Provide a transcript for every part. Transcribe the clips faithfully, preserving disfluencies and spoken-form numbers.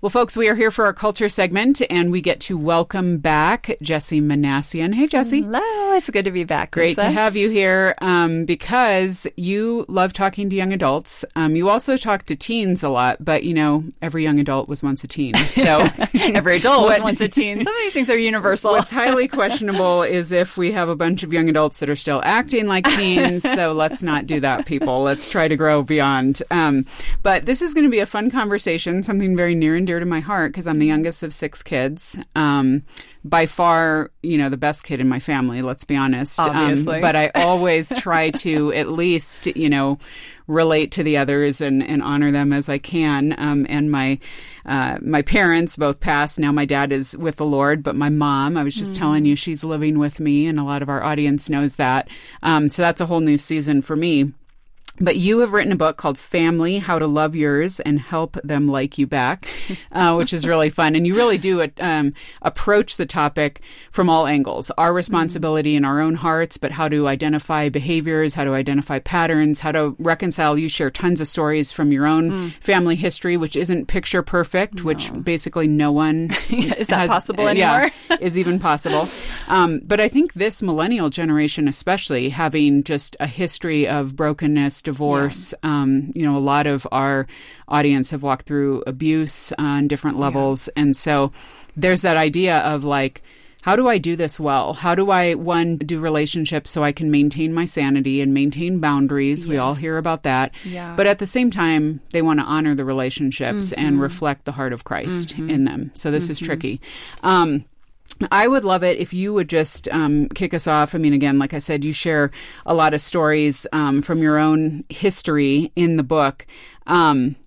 Well, folks, we are here for our culture segment, and we get to welcome back Jessie Manassian. Hey, Jessie. Hello. It's good to be back. Great Lisa. to have you here um, because you love talking to young adults. Um, you also talk to teens a lot, but, you know, every young adult was once a teen. So every adult was once a teen. Some of these things are universal. What's highly questionable is if we have a bunch of young adults that are still acting like teens. So let's not do that, people. Let's try to grow beyond. Um, but this is going to be a fun conversation, something very near and dear to my heart because I'm the youngest of six kids. Um, by far, you know, the best kid in my family, let's be honest. Obviously. Um, but I always try to at least, you know, relate to the others and, and honor them as I can. Um, and my uh, my parents both passed. Now my dad is with the Lord, but my mom, I was just mm. telling you, she's living with me, and a lot of our audience knows that. Um, so that's a whole new season for me. But you have written a book called Family, How to Love Yours and Help Them Like You Back, uh, which is really fun. And you really do um, approach the topic from all angles. Our responsibility mm-hmm. in our own hearts, but how to identify behaviors, how to identify patterns, how to reconcile. You share tons of stories from your own mm. family history, which isn't picture perfect, no. which basically no one is that has, possible anymore? Yeah, is even possible. Um, but I think this millennial generation, especially, having just a history of brokenness, divorce. Yeah. Um, you know, a lot of our audience have walked through abuse on different levels. Yeah. And so there's that idea of like, how do I do this well? How do I, one, do relationships so I can maintain my sanity and maintain boundaries? Yes. We all hear about that. Yeah. But at the same time, they want to honor the relationships mm-hmm. and reflect the heart of Christ mm-hmm. in them. So this mm-hmm. is tricky. Um, I would love it if you would just um, kick us off. I mean, again, like I said, you share a lot of stories um, from your own history in the book. Um,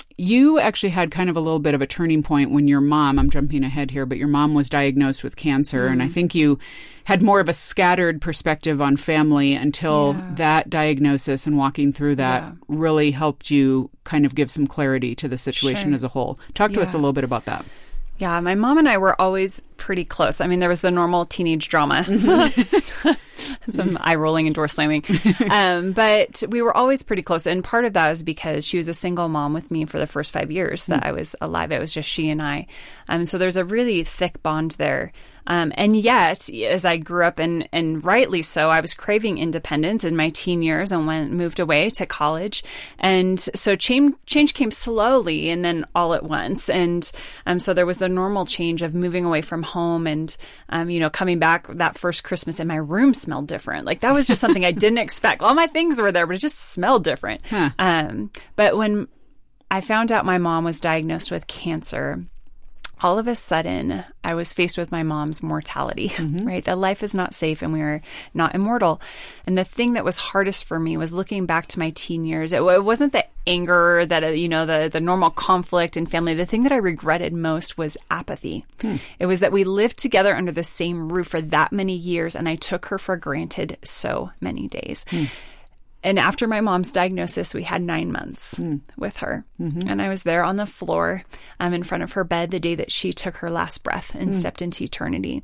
you actually had kind of a little bit of a turning point when your mom, I'm jumping ahead here, but your mom was diagnosed with cancer. Mm-hmm. And I think you had more of a scattered perspective on family until yeah. that diagnosis and walking through that yeah. really helped you kind of give some clarity to the situation sure. as a whole. Talk to yeah. us a little bit about that. Yeah, my mom and I were always pretty close. I mean, there was the normal teenage drama. Mm-hmm. Some eye-rolling and door-slamming. um, but we were always pretty close. And part of that is because she was a single mom with me for the first five years that mm-hmm. I was alive. It was just she and I. Um, so there's a really thick bond there. Um, and yet, as I grew up, and, and rightly so, I was craving independence in my teen years and went moved away to college. And so change, change came slowly and then all at once. And um, so there was the normal change of moving away from home and, um, you know, coming back that first Christmas and my room smelled different. Like that was just something I didn't expect. All my things were there, but it just smelled different. Huh. Um, but when I found out my mom was diagnosed with cancer, all of a sudden, I was faced with my mom's mortality, mm-hmm. right? That life is not safe and we are not immortal. And the thing that was hardest for me was looking back to my teen years. It, it wasn't the anger, that, uh, you know, the, the normal conflict in family. The thing that I regretted most was apathy. Hmm. It was that we lived together under the same roof for that many years, and I took her for granted so many days. Hmm. And after my mom's diagnosis, we had nine months mm. with her. Mm-hmm. And I was there on the floor um, in front of her bed the day that she took her last breath and mm. stepped into eternity.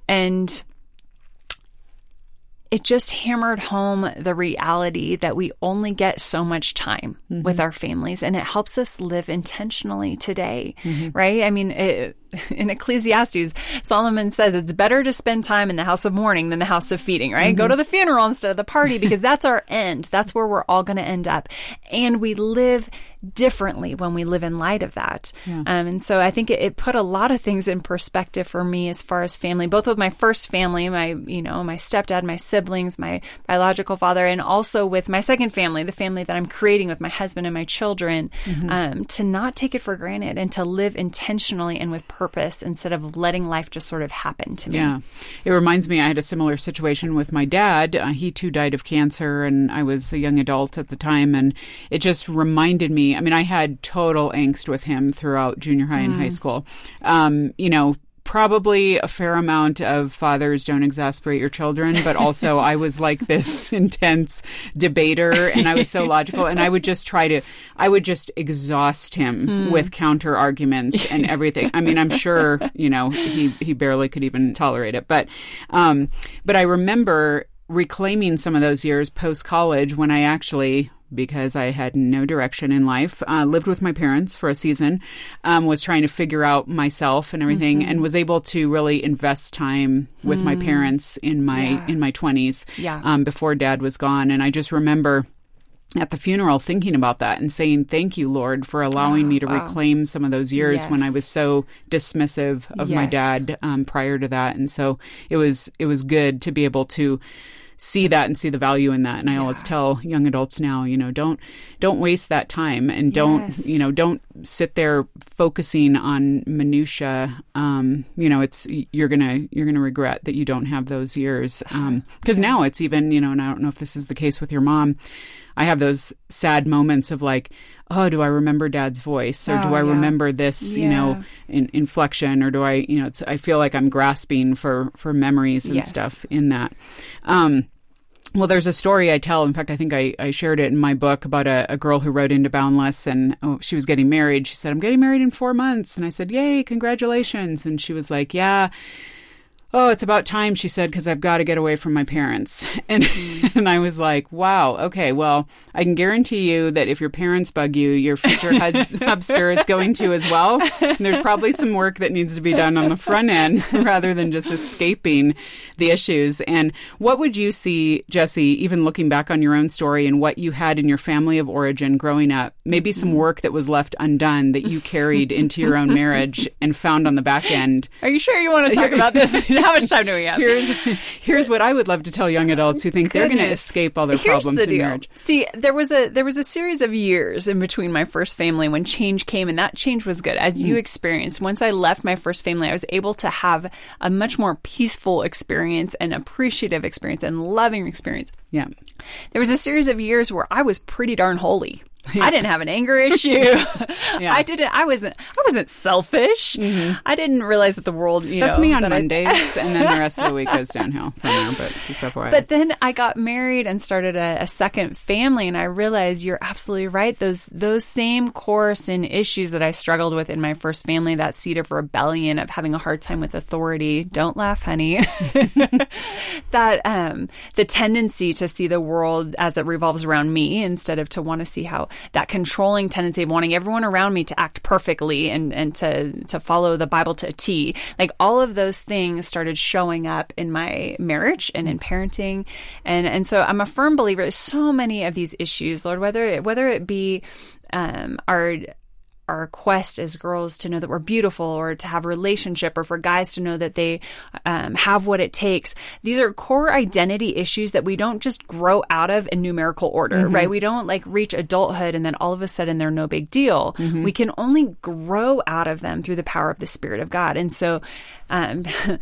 And it just hammered home the reality that we only get so much time mm-hmm. with our families, and it helps us live intentionally today, mm-hmm. right? I mean, it, in Ecclesiastes, Solomon says it's better to spend time in the house of mourning than the house of feeding, right? Mm-hmm. Go to the funeral instead of the party because that's our end. That's where we're all going to end up. And we live differently when we live in light of that. Yeah. Um, and so I think it, it put a lot of things in perspective for me as far as family, both with my first family, my, you know, my stepdad, my siblings, my biological father, and also with my second family, the family that I'm creating with my husband and my children, mm-hmm. um, to not take it for granted and to live intentionally and with purpose instead of letting life just sort of happen to me. Yeah. It reminds me, I had a similar situation with my dad. Uh, he too died of cancer, and I was a young adult at the time, and it just reminded me, I mean, I had total angst with him throughout junior high mm. and high school. Um, you know, probably a fair amount of fathers don't exasperate your children, but also I was like this intense debater, and I was so logical, and I would just try to, I would just exhaust him hmm. with counter arguments and everything. I mean, I'm sure, you know, he, he barely could even tolerate it. But, um, but I remember reclaiming some of those years post-college when I actually because I had no direction in life. Uh, lived with my parents for a season, um, was trying to figure out myself and everything, mm-hmm. and was able to really invest time with mm. my parents in my yeah. in my twenties yeah. um, before Dad was gone. And I just remember at the funeral thinking about that and saying, thank you, Lord, for allowing oh, me to wow. reclaim some of those years yes. when I was so dismissive of yes. my dad um, prior to that. And so it was it was good to be able to see that and see the value in that. And I yeah. always tell young adults now, you know, don't don't waste that time, and don't yes. you know don't sit there focusing on minutia. Um, you know, it's you're gonna you're gonna regret that you don't have those years. Um, because now it's even, you know, and I don't know if this is the case with your mom. I have those sad moments of like, oh, do I remember Dad's voice, or oh, do I yeah. remember this, yeah. you know, in, inflection, or do I, you know, it's, I feel like I'm grasping for, for memories and yes. stuff in that. Um, well, there's a story I tell. In fact, I think I, I shared it in my book about a, a girl who wrote into Boundless, and oh, she was getting married. She said, I'm getting married in four months. And I said, yay, congratulations. And she was like, yeah. Oh, it's about time, she said, because I've got to get away from my parents. And mm. and I was like, wow, okay, well, I can guarantee you that if your parents bug you, your future hub- hubster is going to as well. And there's probably some work that needs to be done on the front end rather than just escaping the issues. And what would you see, Jesse, even looking back on your own story and what you had in your family of origin growing up, maybe some work that was left undone that you carried into your own marriage and found on the back end? Are you sure you want to talk about this? How much time do we have? Here's, here's what I would love to tell young adults who think Goodness. They're going to escape all their Here's problems the in deal. marriage. See, there was a there was a series of years in between my first family when change came, and that change was good. As you mm. experienced, once I left my first family, I was able to have a much more peaceful experience and appreciative experience and loving experience. Yeah. There was a series of years where I was pretty darn holy. Yeah. I didn't have an anger issue. yeah. I didn't. I wasn't. I wasn't selfish. Mm-hmm. I didn't realize that the world. You That's know, me on that Mondays, I, and then the rest of the week goes downhill from there. But just F Y I. But then I got married and started a, a second family, and I realized you're absolutely right. Those those same core sin issues that I struggled with in my first family, that seed of rebellion, of having a hard time with authority. Don't laugh, honey. that um, the tendency to see the world as it revolves around me instead of to want to see how. That controlling tendency of wanting everyone around me to act perfectly and, and to, to follow the Bible to a T. Like all of those things started showing up in my marriage and in parenting. And, and so I'm a firm believer so many of these issues, Lord, whether it, whether it be um, our our quest as girls to know that we're beautiful, or to have a relationship, or for guys to know that they um, have what it takes. These are core identity issues that we don't just grow out of in numerical order, mm-hmm. right? We don't like reach adulthood and then all of a sudden they're no big deal. Mm-hmm. We can only grow out of them through the power of the Spirit of God. And so um,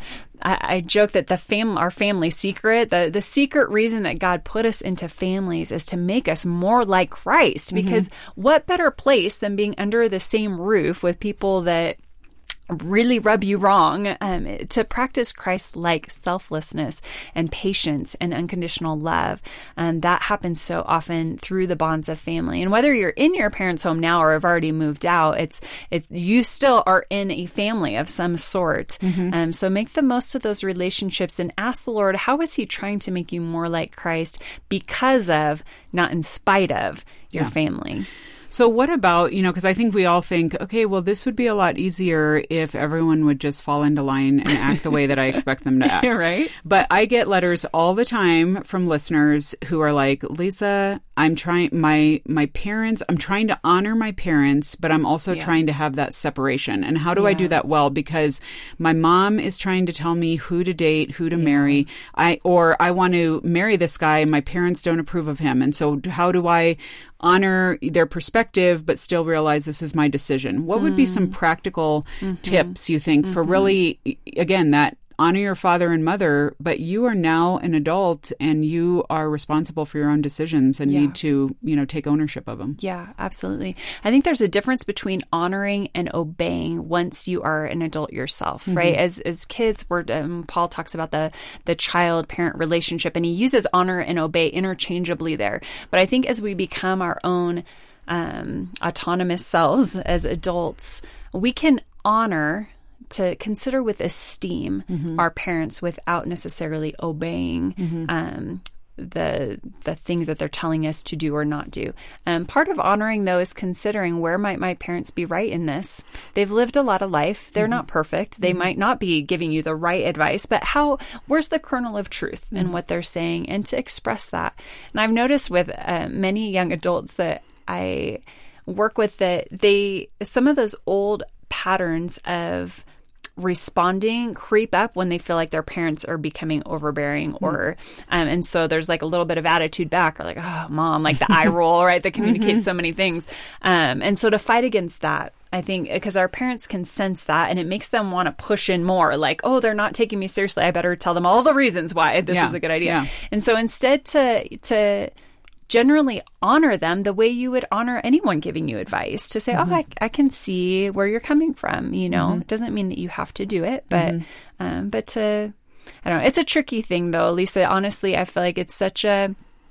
I, I joke that the fam- our family secret, the, the secret reason that God put us into families is to make us more like Christ. Because mm-hmm. what better place than being under the same roof with people that really rub you wrong, um, to practice Christ-like selflessness and patience and unconditional love. Um, that happens so often through the bonds of family. And whether you're in your parents' home now or have already moved out, it's it, you still are in a family of some sort. Mm-hmm. Um, so make the most of those relationships and ask the Lord, how is He trying to make you more like Christ because of, not in spite of, your yeah. family? So what about, you know, because I think we all think, okay, well, this would be a lot easier if everyone would just fall into line and act the way that I expect them to act. Right. But I get letters all the time from listeners who are like, Lisa, I'm trying, my my parents, I'm trying to honor my parents, but I'm also yeah. trying to have that separation. And how do yeah. I do that well? Because my mom is trying to tell me who to date, who to yeah. marry, I or I want to marry this guy and my parents don't approve of him. And so how do I honor their perspective, but still realize this is my decision? What would mm. be some practical mm-hmm. tips, you think, mm-hmm. for really, again, that honor your father and mother, but you are now an adult and you are responsible for your own decisions and yeah. need to, you know, take ownership of them? Yeah, absolutely. I think there's a difference between honoring and obeying once you are an adult yourself, mm-hmm. right? As as kids, we're, um, Paul talks about the the child-parent relationship, and he uses honor and obey interchangeably there. But I think as we become our own um, autonomous selves as adults, we can honor, to consider with esteem mm-hmm. our parents without necessarily obeying mm-hmm. um, the the things that they're telling us to do or not do. Um, part of honoring, though, is considering, where might my parents be right in this? They've lived a lot of life. They're mm-hmm. not perfect. They mm-hmm. might not be giving you the right advice, but how? Where's the kernel of truth mm-hmm. in what they're saying, and to express that. And I've noticed with uh, many young adults that I work with that they some of those old patterns of responding creep up when they feel like their parents are becoming overbearing mm-hmm. or um, and so there's like a little bit of attitude back, or like, oh, mom, like the eye roll, right, that communicates mm-hmm. so many things. Um, and so to fight against that, I think, because our parents can sense that, and it makes them want to push in more, like, oh, they're not taking me seriously, I better tell them all the reasons why this yeah. is a good idea. Yeah. And so instead to to generally honor them the way you would honor anyone giving you advice, to say, mm-hmm. oh, I, I can see where you're coming from. You know, mm-hmm. it doesn't mean that you have to do it, but, mm-hmm. um, but to, I don't know, it's a tricky thing though, Lisa. Honestly, I feel like it's such a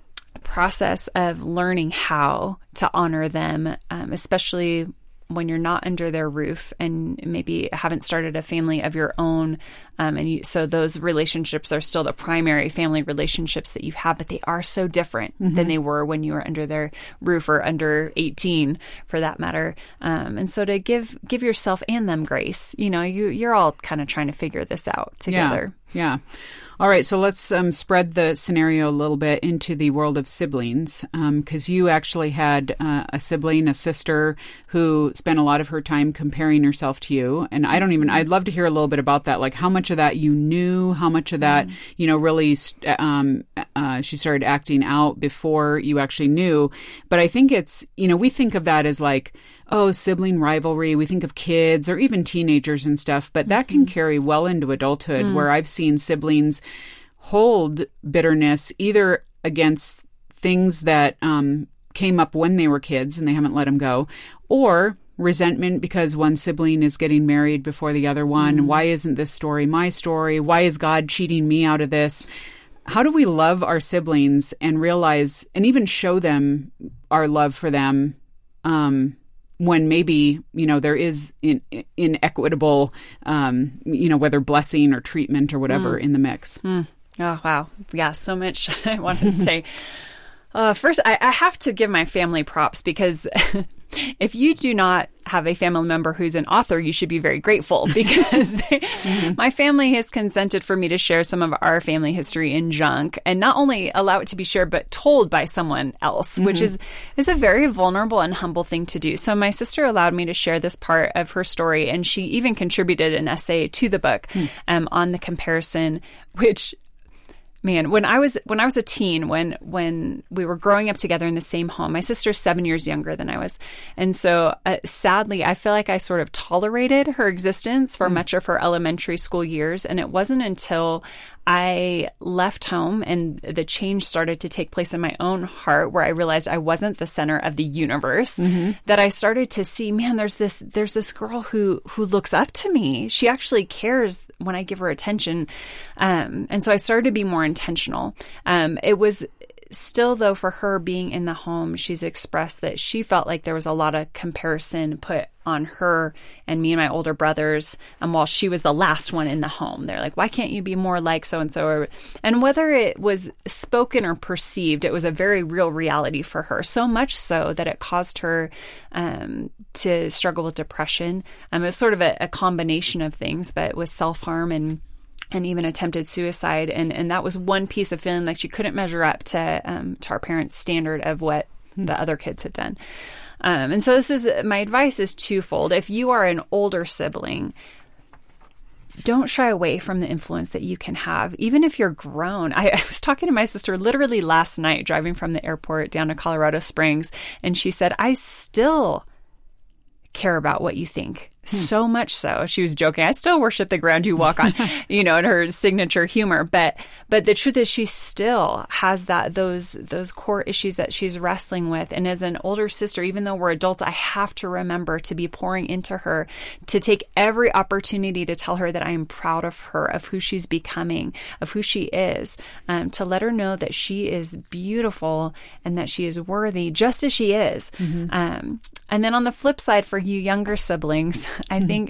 process of learning how to honor them, um, especially when you're not under their roof and maybe haven't started a family of your own. Um, and you, so those relationships are still the primary family relationships that you have, but they are so different mm-hmm. than they were when you were under their roof, or under eighteen for that matter. Um, and so to give, give yourself and them grace, you know, you, you're all kind of trying to figure this out together. Yeah. Yeah. All right, so let's um, spread the scenario a little bit into the world of siblings, because um, you actually had uh, a sibling, a sister, who spent a lot of her time comparing herself to you. And I don't even, I'd love to hear a little bit about that, like how much of that you knew, how much of that, mm-hmm. you know, really um, uh, she started acting out before you actually knew. But I think it's, you know, we think of that as like, oh, sibling rivalry. We think of kids or even teenagers and stuff, but that can carry well into adulthood, mm. where I've seen siblings hold bitterness either against things that um, came up when they were kids and they haven't let them go, or resentment because one sibling is getting married before the other one. Mm. Why isn't this story my story? Why is God cheating me out of this? How do we love our siblings and realize and even show them our love for them um when maybe, you know, there is in, inequitable, um, you know, whether blessing or treatment or whatever mm. in the mix. Mm. Oh, wow. Yeah, so much I want to say. Uh, first, I, I have to give my family props, because if you do not have a family member who's an author, you should be very grateful, because they, mm-hmm. my family has consented for me to share some of our family history in junk, and not only allow it to be shared, but told by someone else, mm-hmm. which is, is a very vulnerable and humble thing to do. So my sister allowed me to share this part of her story, and she even contributed an essay to the book mm. um, on the comparison, which... Man, when I was when I was a teen, when when we were growing up together in the same home, my sister's seven years younger than I was, and so uh, sadly, I feel like I sort of tolerated her existence for mm. much of her elementary school years, and it wasn't until I left home and the change started to take place in my own heart, where I realized I wasn't the center of the universe, mm-hmm. that I started to see, man, there's this there's this girl who who looks up to me. She actually cares when I give her attention, um, and so I started to be more intentional. Um, it was still, though, for her being in the home, she's expressed that she felt like there was a lot of comparison put on her and me and my older brothers. And while she was the last one in the home, they're like, why can't you be more like so-and-so? And whether it was spoken or perceived, it was a very real reality for her. So much so that it caused her um, to struggle with depression. Um, it was sort of a, a combination of things, but with self-harm and and even attempted suicide. And, and that was one piece of feeling like she couldn't measure up to um, to our parents' standard of what the other kids had done. Um, and so this is, my advice is twofold. If you are an older sibling, don't shy away from the influence that you can have, even if you're grown. I, I was talking to my sister literally last night, driving from the airport down to Colorado Springs, and she said, I still care about what you think. Hmm. So much so. She was joking, I still worship the ground you walk on, you know, in her signature humor. But but the truth is, she still has that those those core issues that she's wrestling with. And as an older sister, even though we're adults, I have to remember to be pouring into her, to take every opportunity to tell her that I am proud of her, of who she's becoming, of who she is, um, to let her know that she is beautiful and that she is worthy just as she is. Mm-hmm. Um, and then on the flip side, for you younger siblings, I mm-hmm. think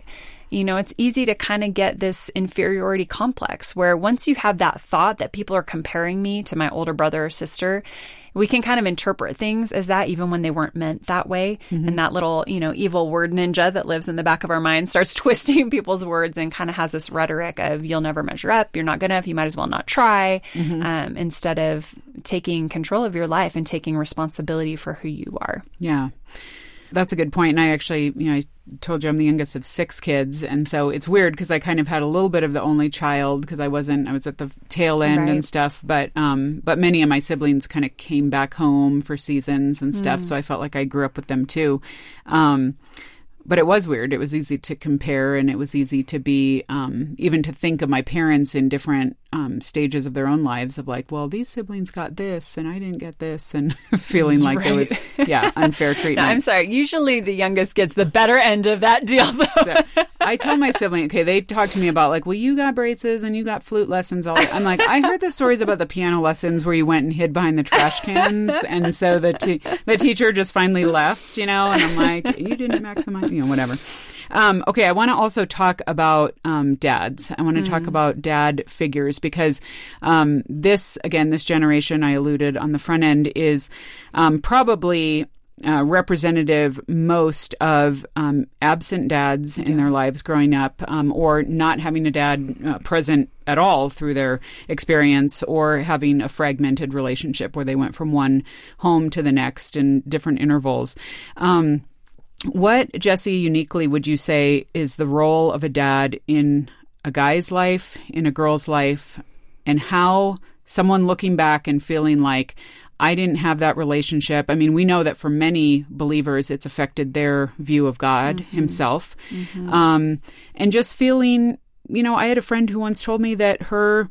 you know, it's easy to kind of get this inferiority complex where once you have that thought that people are comparing me to my older brother or sister, we can kind of interpret things as that even when they weren't meant that way. Mm-hmm. And that little, you know, evil word ninja that lives in the back of our mind starts twisting people's words and kind of has this rhetoric of you'll never measure up, you're not good enough, you might as well not try, mm-hmm. um, instead of taking control of your life and taking responsibility for who you are. Yeah. That's a good point. And I actually, you know, I told you I'm the youngest of six kids. And so it's weird because I kind of had a little bit of the only child because I wasn't, I was at the tail end right. and stuff. But um, but many of my siblings kind of came back home for seasons and stuff. Mm. So I felt like I grew up with them too. Um, but it was weird. It was easy to compare and it was easy to be, um, even to think of my parents in different um, stages of their own lives of like, well, these siblings got this and I didn't get this and feeling like right. there was, yeah, unfair treatment. No, I'm sorry. Usually the youngest gets the better end of that deal, though. So I tell my sibling, okay, they talk to me about like, well, you got braces and you got flute lessons. All I'm like, I heard the stories about the piano lessons where you went and hid behind the trash cans. And so the, te- the teacher just finally left, you know, and I'm like, you didn't maximize, you know, whatever. Um, okay, I want to also talk about um, dads. I want to mm. talk about dad figures because um, this, again, this generation I alluded on the front end is um, probably uh, representative most of um, absent dads yeah. in their lives growing up um, or not having a dad uh, present at all through their experience or having a fragmented relationship where they went from one home to the next in different intervals. Um What, Jesse, uniquely would you say is the role of a dad in a guy's life, in a girl's life, and how someone looking back and feeling like, I didn't have that relationship. I mean, we know that for many believers, it's affected their view of God mm-hmm. himself. Mm-hmm. Um, and just feeling, you know, I had a friend who once told me that her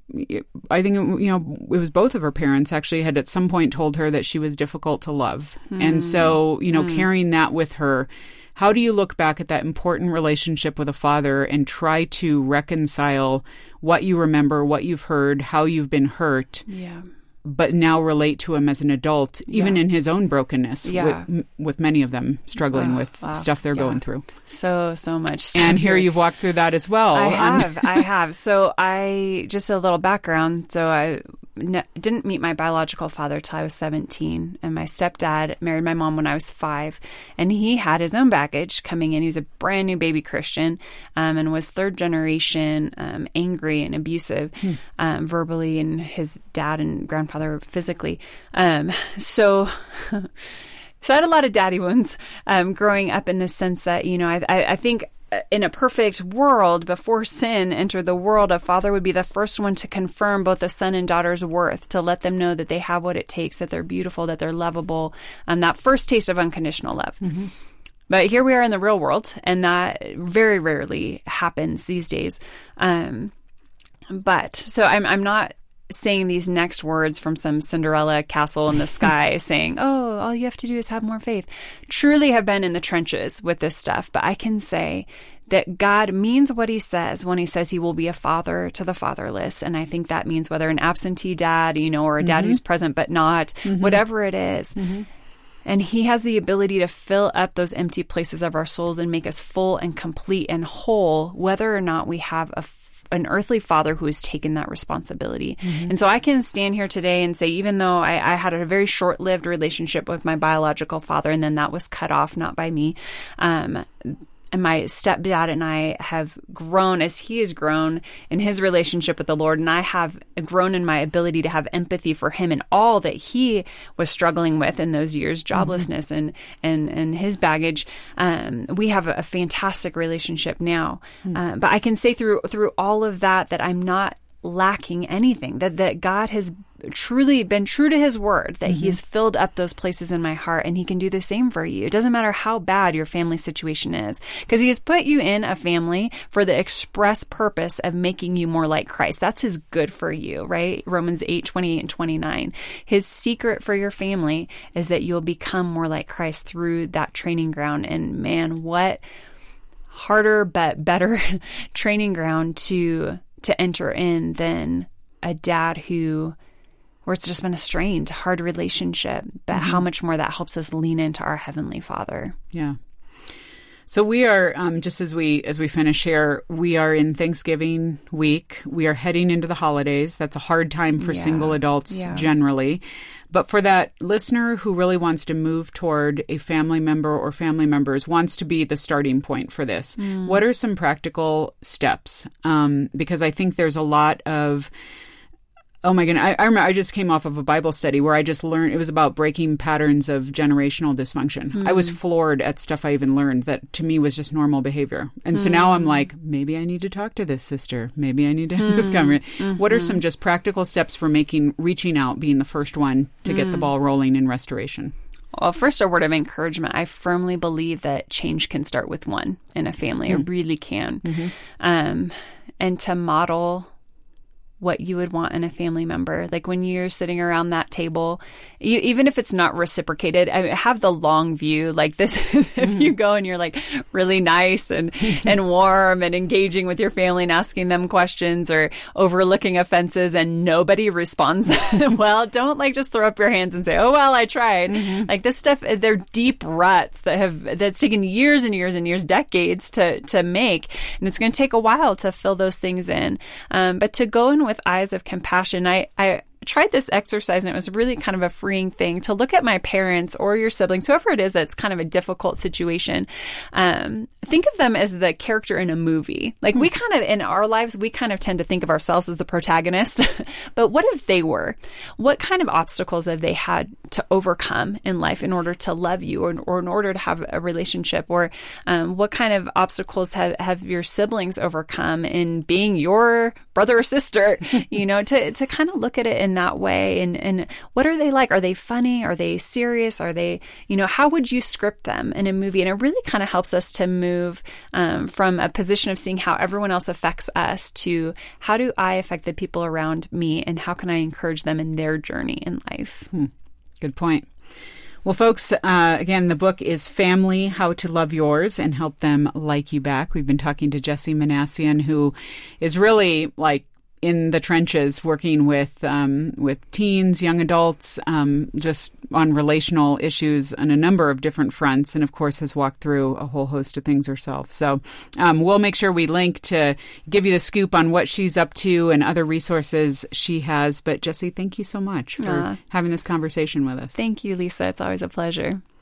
I think, you know, it was both of her parents actually had at some point told her that she was difficult to love. Mm. And so, you know, mm. carrying that with her, how do you look back at that important relationship with a father and try to reconcile what you remember, what you've heard, how you've been hurt, yeah. but now relate to him as an adult, even yeah. in his own brokenness, yeah. with, with many of them struggling uh, with uh, stuff they're yeah. going through. So, so much stuff. And here you've walked through that as well. I have, I have. So I, just a little background. So I n- didn't meet my biological father till I was seventeen. And my stepdad married my mom when I was five. And he had his own baggage coming in. He was a brand new baby Christian um, and was third generation um, angry and abusive hmm. um, verbally, and his dad and grandfather physically. Um, so, so I had a lot of daddy wounds um, growing up in the sense that, you know, I, I, I think in a perfect world, before sin entered the world, a father would be the first one to confirm both a son and daughter's worth, to let them know that they have what it takes, that they're beautiful, that they're lovable, and that first taste of unconditional love. Mm-hmm. But here we are in the real world, and that very rarely happens these days. Um, but so I'm, I'm not saying these next words from some Cinderella castle in the sky saying, oh, all you have to do is have more faith. Truly have been in the trenches with this stuff. But I can say that God means what he says when he says he will be a father to the fatherless. And I think that means whether an absentee dad, you know, or a dad mm-hmm. who's present but not, mm-hmm. whatever it is. Mm-hmm. And he has the ability to fill up those empty places of our souls and make us full and complete and whole, whether or not we have a an earthly father who has taken that responsibility. Mm-hmm. And so I can stand here today and say, even though I, I had a very short-lived relationship with my biological father, and then that was cut off, not by me, um, and my stepdad and I have grown as he has grown in his relationship with the Lord, and I have grown in my ability to have empathy for him and all that he was struggling with in those years, joblessness mm-hmm. and, and, and his baggage. Um, we have a, a fantastic relationship now. Mm-hmm. Uh, but I can say through through all of that that I'm not lacking anything, that, that God has truly been true to his word, that mm-hmm. he has filled up those places in my heart, and he can do the same for you. It doesn't matter how bad your family situation is, because he has put you in a family for the express purpose of making you more like Christ. That's his good for you, right? Romans eight, twenty-eight and twenty-nine. His secret for your family is that you'll become more like Christ through that training ground. And man, what harder but better training ground to to enter in than a dad who where it's just been a strained, hard relationship, but mm-hmm. how much more that helps us lean into our Heavenly Father. Yeah. So we are, um, just as we as we finish here, we are in Thanksgiving week. We are heading into the holidays. That's a hard time for Yeah. single adults Yeah. generally. But for that listener who really wants to move toward a family member or family members, wants to be the starting point for this, mm. what are some practical steps? Um, because I think there's a lot of... Oh my goodness. I, I remember I just came off of a Bible study where I just learned, it was about breaking patterns of generational dysfunction. Mm. I was floored at stuff I even learned that to me was just normal behavior. And so mm. now I'm like, maybe I need to talk to this sister. Maybe I need to have mm. this conversation. Mm-hmm. What are some just practical steps for making, reaching out, being the first one to mm. get the ball rolling in restoration? Well, first, a word of encouragement. I firmly believe that change can start with one in a family. Mm. It really can. Mm-hmm. Um, and to model what you would want in a family member. Like when you're sitting around that table, you, even if it's not reciprocated, I have the long view like this. If mm. you go and you're like really nice and, and warm and engaging with your family and asking them questions or overlooking offenses and nobody responds well, don't like just throw up your hands and say, oh, well, I tried. Mm-hmm. Like this stuff, they're deep ruts that have, that's taken years and years and years, decades to, to make. And it's going to take a while to fill those things in. Um, but to go in with eyes of compassion, I, I tried this exercise and it was really kind of a freeing thing to look at my parents or your siblings, whoever it is that's kind of a difficult situation. Um, think of them as the character in a movie. Like we kind of, in our lives, we kind of tend to think of ourselves as the protagonist. But what if they were? What kind of obstacles have they had to overcome in life in order to love you or, or in order to have a relationship? Or um, what kind of obstacles have, have your siblings overcome in being your brother or sister? You know, to, to kind of look at it in that way. And, and what are they like? Are they funny? Are they serious? Are they, you know, how would you script them in a movie? And it really kind of helps us to move um, from a position of seeing how everyone else affects us to how do I affect the people around me and how can I encourage them in their journey in life? Hmm. Good point. Well, folks, uh, again, the book is Family, How to Love Yours and Help Them Like You Back. We've been talking to Jessie Manassian, who is really like in the trenches working with um, with teens, young adults, um, just on relational issues on a number of different fronts, and of course has walked through a whole host of things herself. So um, we'll make sure we link to give you the scoop on what she's up to and other resources she has. But Jessie, thank you so much for uh, having this conversation with us. Thank you, Lisa. It's always a pleasure.